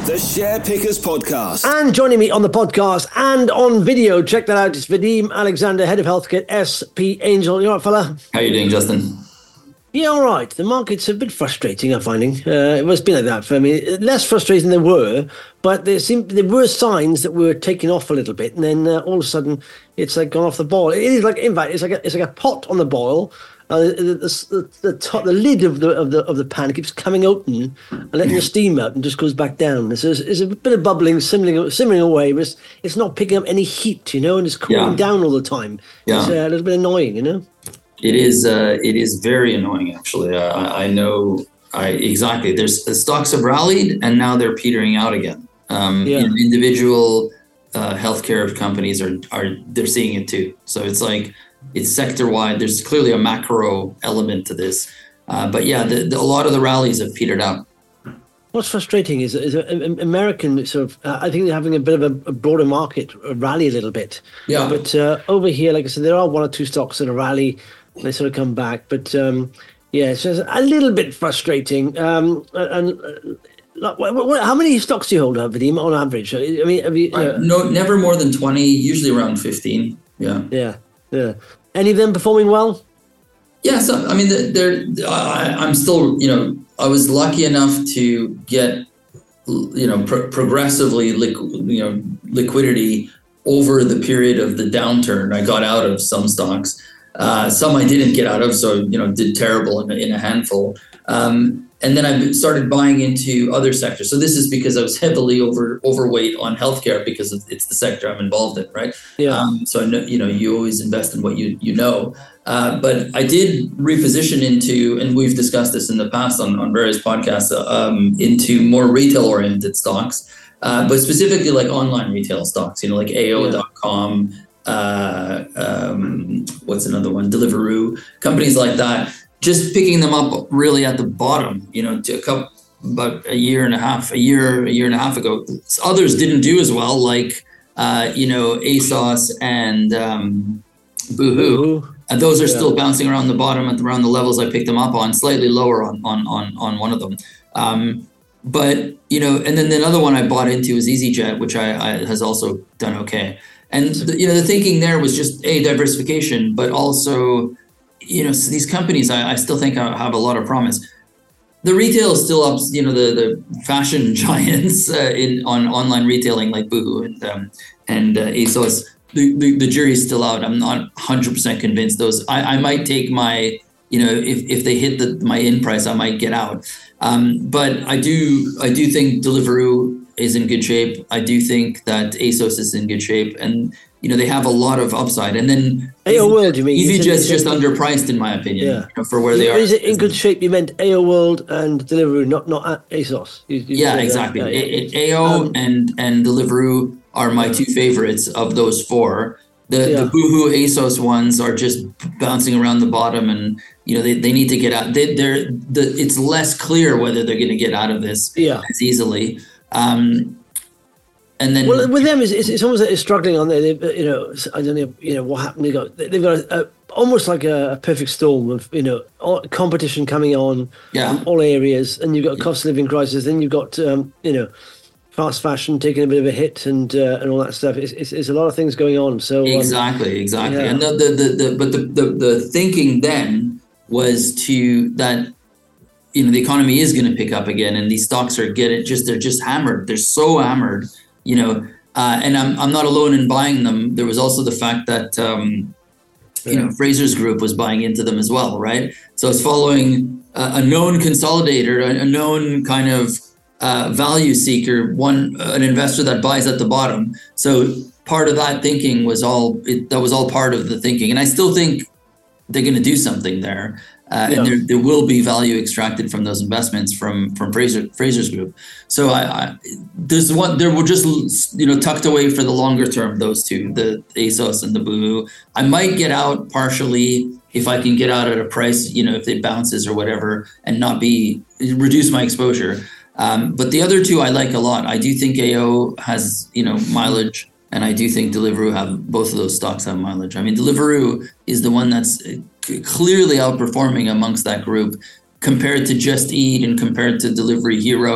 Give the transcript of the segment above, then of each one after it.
The Share Pickers Podcast. And joining me on the podcast and on video, check that out, it's Vadim Alexander, Head of Healthcare, SP Angel. You all right, fella? How are you doing, Justin? Yeah, all right. The market's a bit frustrating, I'm finding. It must be like that for me. Less frustrating than they were, but there were signs that we were taking off a little bit, and then all of a sudden it's like gone off the boil. It is like, in fact, it's like a pot on the boil. The lid of the pan keeps coming open and letting the steam out and just goes back down. There's a bit of bubbling, simmering away, but it's not picking up any heat, and it's cooling down all the time. Yeah. It's a little bit annoying, It is very annoying, actually. I know exactly. The stocks have rallied and now they're petering out again. Individual healthcare companies they're seeing it too. So it's like, it's sector wide. There's clearly a macro element to this, but yeah, a lot of the rallies have petered out. What's frustrating is American sort of. I think they're having a bit of a broader market rally a little bit. Yeah. But over here, like I said, there are one or two stocks in a rally. They sort of come back, but it's just a little bit frustrating. How many stocks do you hold, Vadim, on average? I mean, have you? No, never more than 20. Usually around 15. Yeah. Yeah. Any of them performing well? Yeah. So I mean, I'm still. I was lucky enough to get, progressively liquidity over the period of the downturn. I got out of some stocks. Some I didn't get out of, so did terrible in a handful. And then I started buying into other sectors. So this is because I was heavily overweight on healthcare because it's the sector I'm involved in, right? Yeah. So I know, you always invest in what you know. But I did reposition into, and we've discussed this in the past on various podcasts, into more retail-oriented stocks, but specifically like online retail stocks, like AO.com. What's another one? Deliveroo, companies like that. Just picking them up really at the bottom, to about a year and a half ago. Others didn't do as well, like ASOS and Boohoo. Those are still bouncing around the bottom around the levels I picked them up on, slightly lower on one of them. But and then the other one I bought into is EasyJet, which I has also done okay. And the thinking there was just diversification, but also. So these companies, I still think have a lot of promise. The retail is still up. The fashion giants on online retailing like Boohoo and ASOS. The jury's still out. I'm not 100% convinced. Those I might take my if they hit my in price, I might get out. But I do think Deliveroo is in good shape. I do think that ASOS is in good shape, and they have a lot of upside. And then AO World, you mean? EasyJet's just underpriced, in my opinion, for where they are. Is it in good shape? You meant AO World and Deliveroo, not ASOS. Exactly. AO and Deliveroo are my two favorites of those four. The Boohoo ASOS ones are just bouncing around the bottom, and they need to get out. It's less clear whether they're going to get out of this as easily. And then, with them, it's almost like they're struggling on there. I don't know, what happened. They've got almost like a perfect storm of competition coming on in all areas, and you've got a cost of living crisis. Then you've got fast fashion taking a bit of a hit, and all that stuff. It's a lot of things going on. So exactly. And the thinking then was that the economy is going to pick up again, and these stocks they're just hammered. They're so hammered. And I'm not alone in buying them. There was also the fact that, Fraser's Group was buying into them as well, right? So it's following a known consolidator, a known kind of value seeker, an investor that buys at the bottom. So part of that thinking was all part of the thinking. And I still think they're going to do something there. And there will be value extracted from those investments from Fraser's Group. So there were just tucked away for the longer term, those two, the ASOS and the Boohoo. I might get out partially if I can get out at a price, if it bounces or whatever, and not reduce my exposure. But the other two I like a lot. I do think AO has mileage, and I do think Deliveroo both of those stocks have mileage. I mean, Deliveroo is the one that's clearly outperforming amongst that group compared to Just Eat and compared to Delivery Hero.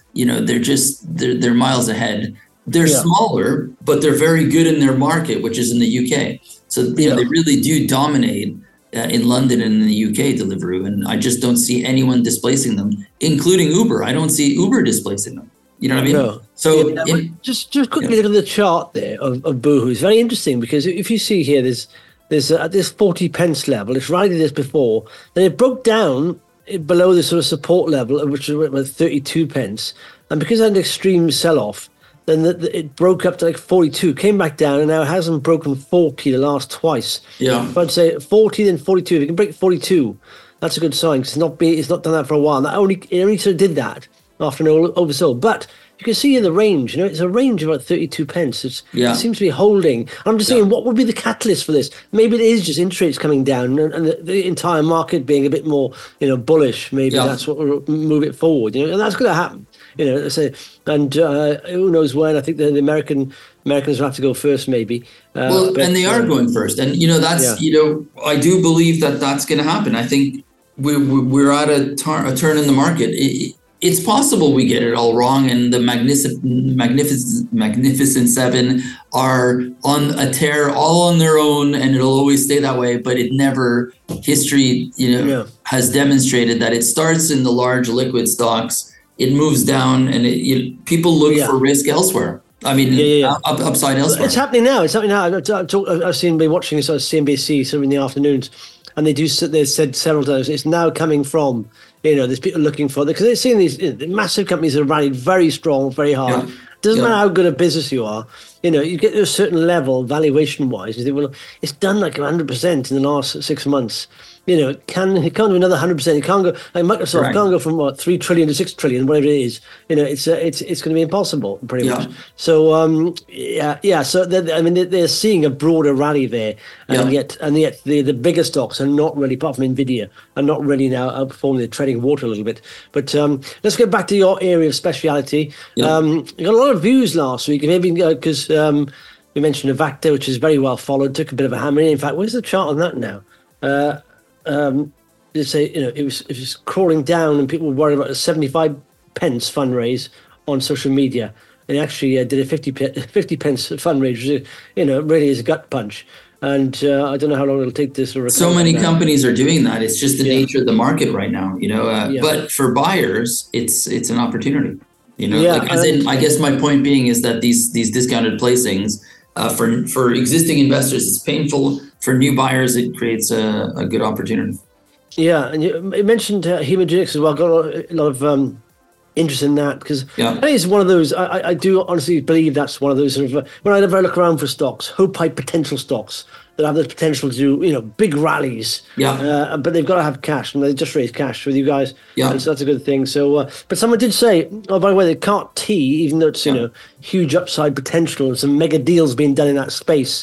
they're miles ahead. They're smaller, but they're very good in their market, which is in the UK. So they really do dominate in London and in the UK, Deliveroo. And I just don't see anyone displacing them, including Uber. I don't see Uber displacing them. You know what I mean? No. So just quickly look at the chart there of Boohoo. It's very interesting because if you see here, there's at this 40 pence level, it's rallied this before, then it broke down below the sort of support level, which was 32 pence. And because it had an extreme sell-off, then it broke up to like 42, came back down, and now it hasn't broken 40 the last twice. Yeah. But I'd say 40, then 42. If you can break 42, that's a good sign, because it's not done that for a while. It only sort of did that after an oversold. But you can see in the range, it's a range of about 32 pence. It seems to be holding. I'm just saying, what would be the catalyst for this? Maybe it is just interest rates coming down and the entire market being a bit more, bullish. Maybe that's what will move it forward. And that's going to happen. And who knows when? I think the Americans will have to go first, maybe. And they are going first, and that's I do believe that that's going to happen. I think we're at a turn in the market. It's possible we get it all wrong, and the Magnificent Seven are on a tear all on their own, and it'll always stay that way. But history has demonstrated that it starts in the large liquid stocks. It moves down, and people look for risk elsewhere. I mean, upside elsewhere. It's happening now. I've been watching sort of CNBC sort of in the afternoons, and they said several times it's now coming from there's people looking for because they're seeing these the massive companies that are rallied very strong, very hard. Yeah. Doesn't matter how good a business you are, you get to a certain level valuation wise. You think, well, it's done like 100% in the last 6 months. It can't do another 100%. It can't go like Microsoft can't go from 3 trillion to 6 trillion, whatever it is. It's going to be impossible, pretty much. So So they're seeing a broader rally there, and yet the bigger stocks are not really, apart from Nvidia, are not really now outperforming. They're treading water a little bit. But let's get back to your area of speciality. You got a lot of views last week, maybe because we mentioned Avacta, which is very well followed. Took a bit of a hammer. In fact, where's the chart on that now? They say it was crawling down, and people were worried about a 75 pence fundraise on social media, and actually did a 50 pence fundraise, which really is a gut punch. And I don't know how long it'll take this to recover. So many companies are doing that. It's just the nature of the market right now, But for buyers, it's an opportunity. I guess my point being is that these discounted placings for existing investors, it's painful. For new buyers, it creates a good opportunity. Yeah, and you mentioned Hemagenics as well. Got a lot of interest in that because I think it's one of those. I do honestly believe that's one of those sort of when I ever look around for stocks, high potential stocks that have the potential to do big rallies. But they've got to have cash, and they just raised cash with you guys. And so that's a good thing. So, but someone did say, oh, by the way, the CAR-T, even though it's huge upside potential and some mega deals being done in that space.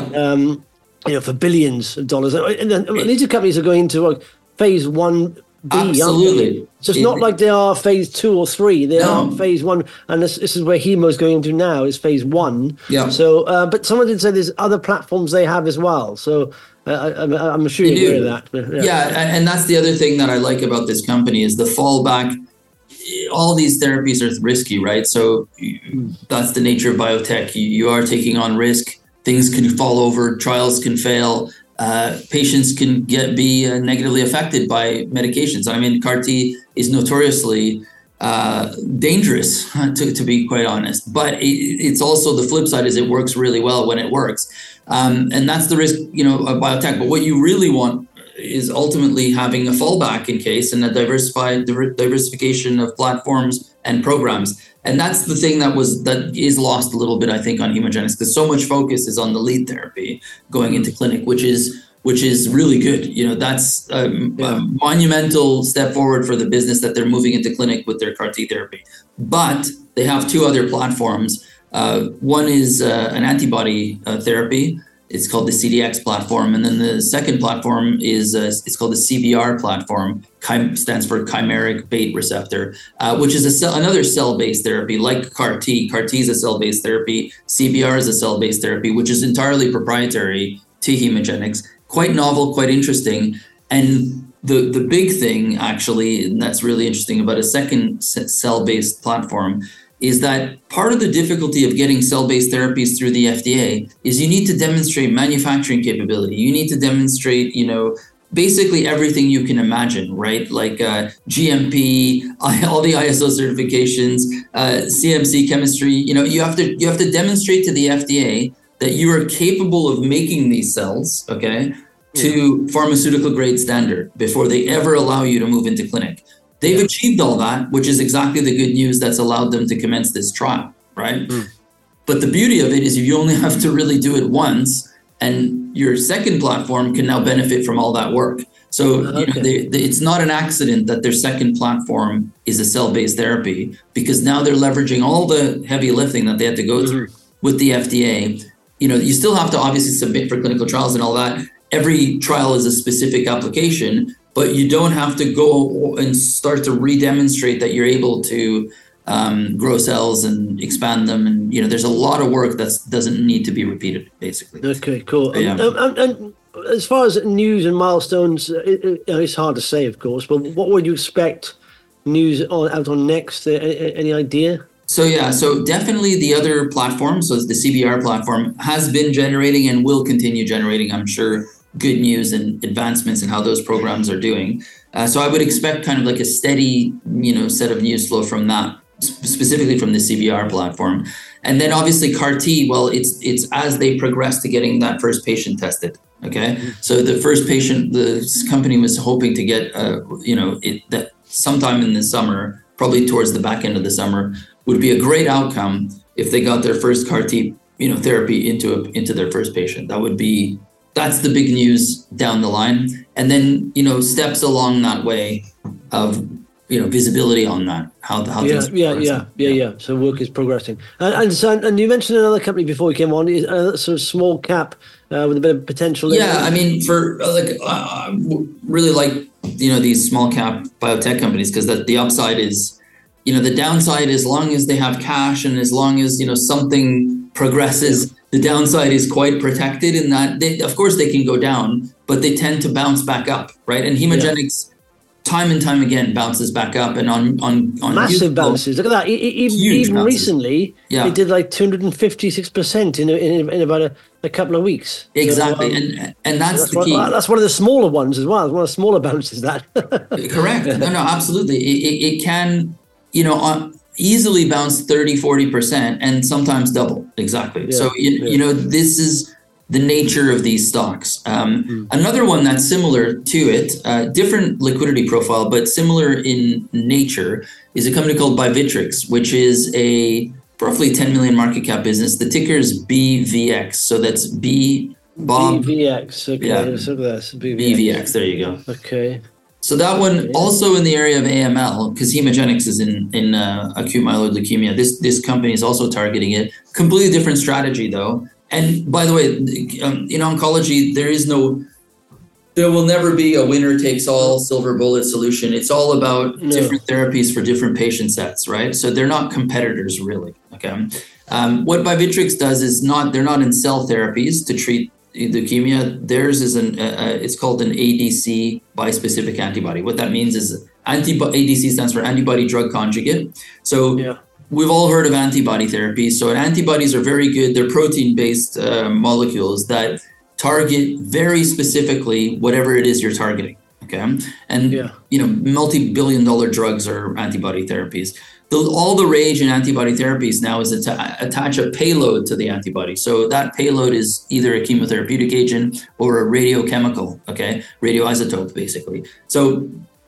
For billions of dollars. And these companies are going into phase 1B. Absolutely. So it's not like they are phase 2 or 3. They are phase 1. And this is where Hemo is going into now, is phase 1. Yeah. So, but someone did say there's other platforms they have as well. So I'm sure you hear that. And that's the other thing that I like about this company is the fallback. All these therapies are risky, right? So that's the nature of biotech. You are taking on risk. Things can fall over, trials can fail, patients can be negatively affected by medications. I mean, CAR-T is notoriously dangerous, to be quite honest. But it's also the flip side is it works really well when it works. And that's the risk, of biotech. But what you really want is ultimately having a fallback in case and a diversification of platforms and programs. And that's the thing that is lost a little bit, I think, on Hemagenics, because so much focus is on the lead therapy going into clinic, which is really good. That's a monumental step forward for the business that they're moving into clinic with their CAR-T therapy. But they have two other platforms. One is an antibody therapy. It's called the CDX platform. And then the second platform is it's called the CBR platform, stands for chimeric bait receptor, which is another cell-based therapy like CAR-T. CAR-T is a cell-based therapy. CBR is a cell-based therapy, which is entirely proprietary to Hemagenics. Quite novel, quite interesting. And the big thing, actually, and that's really interesting about a second cell-based platform, is that part of the difficulty of getting cell-based therapies through the FDA is you need to demonstrate manufacturing capability. You need to demonstrate, basically everything you can imagine, right? Like GMP, all the ISO certifications, CMC chemistry. You have to demonstrate to the FDA that you are capable of making these cells, okay, to pharmaceutical grade standard before they ever allow you to move into clinic. They've achieved all that, which is exactly the good news that's allowed them to commence this trial, right? But the beauty of it is you only have to really do it once, and your second platform can now benefit from all that work. So it's not an accident that their second platform is a cell-based therapy, because now they're leveraging all the heavy lifting that they had to go through with the FDA. You still have to obviously submit for clinical trials and all that. Every trial is a specific application, but you don't have to go and start to re-demonstrate that you're able to grow cells and expand them. And, there's a lot of work that doesn't need to be repeated, basically. Okay, cool. Yeah. And as far as news and milestones, it's hard to say, of course, but what would you expect news out on next? Any idea? So definitely the other platform, so the CBR platform, has been generating and will continue generating, I'm sure, good news and advancements in how those programs are doing. So I would expect kind of like a steady, set of news flow from that, specifically from the CBR platform. And then obviously CAR-T, well, it's as they progress to getting that first patient tested. Okay. So the first patient, the company was hoping to get, that sometime in the summer, probably towards the back end of the summer, would be a great outcome if they got their first CAR-T, therapy into their first patient. That's the big news down the line. And then, steps along that way of, visibility on that, how things Yeah. So work is progressing. And you mentioned another company before we came on, sort of small cap with a bit of potential. Yeah, I mean, for really like, these small cap biotech companies, because the upside is, the downside, as long as they have cash and as long as, something progresses, the downside is quite protected in that of course they can go down, but they tend to bounce back up, right? And Hemagenics time and time again bounces back up, and on massive bounces. Look at that. Even recently, it did like 256% in about a couple of weeks. Exactly, so, and that's the key. That's one of the smaller ones as well. It's one of the smaller bounces. That correct? No, absolutely. It can, easily bounce 30-40% and sometimes double. Exactly. So this is the nature of these stocks. Another one that's similar to it, different liquidity profile, but similar in nature, is a company called Bivitrix, which is a roughly 10 million market cap business. The ticker is BVX. So that's BVX. Okay. Yeah. Look at that. BVX. There you go. Okay. So that one also in the area of AML, because Hemagenics is in acute myeloid leukemia. This company is also targeting it. Completely different strategy though. And by the way, in oncology, there will never be a winner takes all silver bullet solution. It's all about different therapies for different patient sets, right? So they're not competitors really. Okay. What Bivitrix does is they're not in cell therapies to treat leukemia. Theirs is it's called an ADC, bispecific antibody. What that means is ADC stands for antibody drug conjugate. So we've all heard of antibody therapy. So antibodies are very good. They're protein-based molecules that target very specifically whatever it is you're targeting. Okay, and multi-billion-dollar drugs are antibody therapies. All the rage in antibody therapies now is to attach a payload to the antibody. So that payload is either a chemotherapeutic agent or a radiochemical, radioisotope, basically. So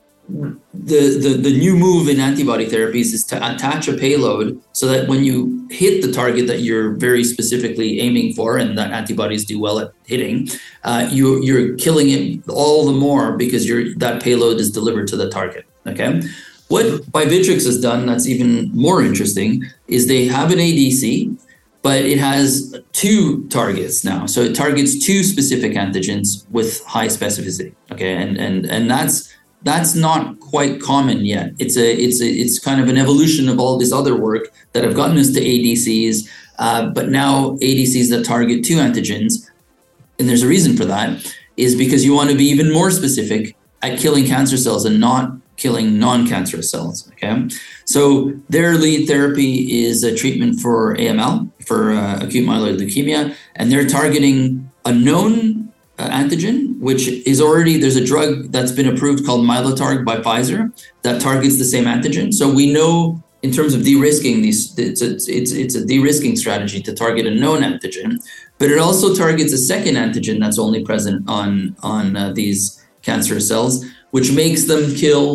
the new move in antibody therapies is to attach a payload so that when you hit the target that you're very specifically aiming for, and that antibodies do well at hitting, you're killing it all the more because that payload is delivered to the target. Okay. What Bivitrix has done that's even more interesting is they have an ADC, but it has two targets now. So it targets two specific antigens with high specificity. Okay, and that's not quite common yet. It's kind of an evolution of all this other work that have gotten us to ADCs, but now ADCs that target two antigens, and there's a reason for that, is because you want to be even more specific at killing cancer cells and not killing non-cancerous cells. Okay, so their lead therapy is a treatment for AML, for acute myeloid leukemia, and they're targeting a known antigen, which is already, there's a drug that's been approved called Mylotarg by Pfizer that targets the same antigen. So we know in terms of de-risking these, it's a de-risking strategy to target a known antigen, but it also targets a second antigen that's only present on these cancerous cells, which makes them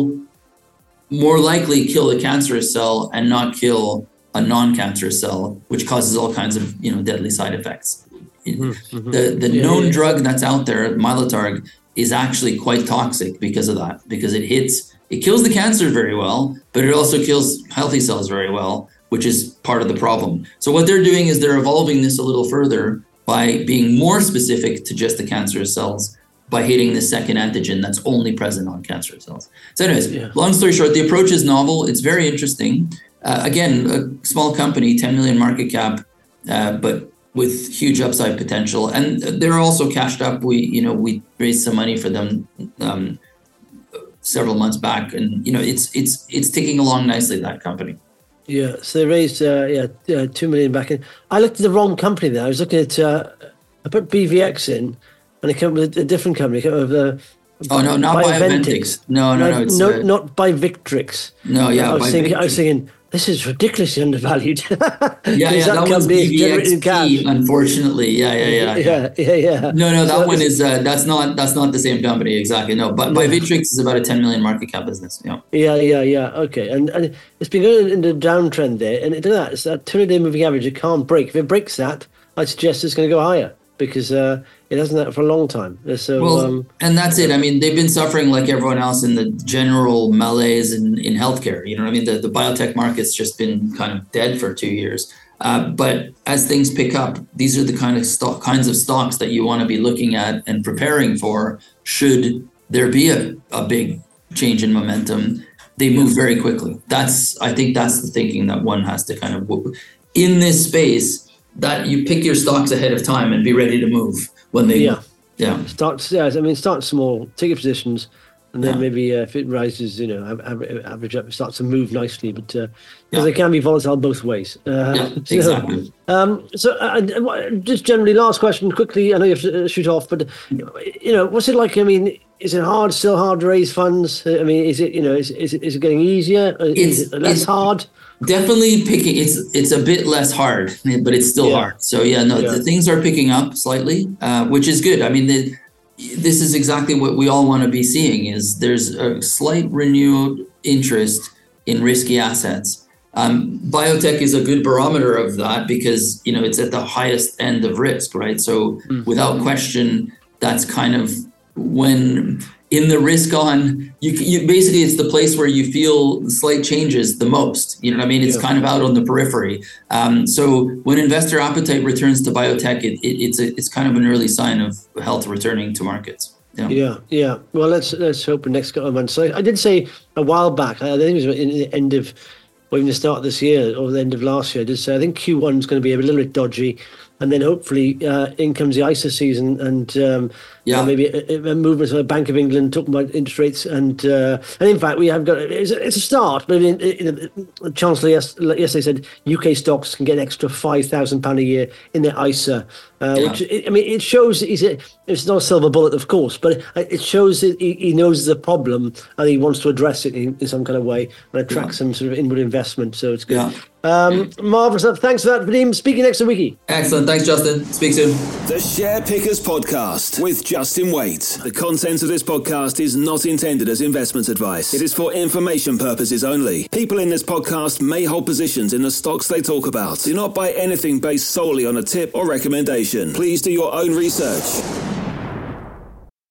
more likely kill the cancerous cell and not kill a non-cancerous cell, which causes all kinds of deadly side effects. The known drug that's out there, Mylotarg, is actually quite toxic because of that, because it kills the cancer very well, but it also kills healthy cells very well, which is part of the problem. So what they're doing is they're evolving this a little further by being more specific to just the cancerous cells, by hitting the second antigen that's only present on cancerous cells. So anyways, long story short, the approach is novel. It's very interesting. Again, a small company, 10 million market cap, but with huge upside potential. And they're also cashed up. We raised some money for them several months back, and it's ticking along nicely, that company. Yeah, so they raised 2 million back in. I looked at the wrong company there. I was looking at I put BVX in, and it came with a different company. It came with not Bioventix. No, it's not Bivictrix. No, yeah, I was thinking, this is ridiculously undervalued. that was BVXP, unfortunately. Yeah. No, that one is that's not the same company exactly. No, but Bivictrix is about a 10 million market cap business. Yeah. Okay, and it's been going into a downtrend there, and it's that 200-day moving average. It can't break. If it breaks that, I suggest it's going to go higher, because it hasn't that for a long time. So, and that's it. I mean, they've been suffering like everyone else in the general malaise in healthcare. You know what I mean? The biotech market's just been kind of dead for 2 years. But as things pick up, these are the kinds of stocks that you want to be looking at and preparing for. Should there be a big change in momentum, they move very quickly. I think that's the thinking that one has to kind of, in this space, that you pick your stocks ahead of time and be ready to move when they start small, take your positions, and then maybe if it rises, average up, starts to move nicely, but because they can be volatile both ways. Exactly. So just generally, last question quickly, I know you have to shoot off, but what's it like? I mean, is it still hard to raise funds? I mean, is it is it getting easier? Is it less hard? Definitely picking. It's a bit less hard, but it's still hard. So the things are picking up slightly, which is good. I mean, this is exactly what we all want to be seeing. Is there's a slight renewed interest in risky assets. Biotech is a good barometer of that, because it's at the highest end of risk, right? So without question, that's kind of when. In the risk on, you basically, it's the place where you feel slight changes the most. You know what I mean? It's kind of out on the periphery. So when investor appetite returns to biotech, it's kind of an early sign of health returning to markets. Yeah. Well, let's hope the next couple of months. So I did say a while back, I think it was in the end of, or even the start of this year or the end of last year, I did say I think Q1 is going to be a little bit dodgy. And then hopefully in comes the ISA season, and maybe a movement of the Bank of England talking about interest rates, and in fact we have got it's a start. But the Chancellor yesterday said UK stocks can get an extra £5,000 a year in their ISA, which it shows it's not a silver bullet, of course, but it shows that he knows the problem and he wants to address it in some kind of way and attract some sort of inward investment. So it's good. Marvellous stuff. Thanks for that, Vadim. Speaking next week. Excellent. Thanks, Justin. Speak soon. The Share Pickers Podcast with Justin Waite. The content of this podcast is not intended as investment advice. It is for information purposes only. People in this podcast may hold positions in the stocks they talk about. Do not buy anything based solely on a tip or recommendation. Please do your own research.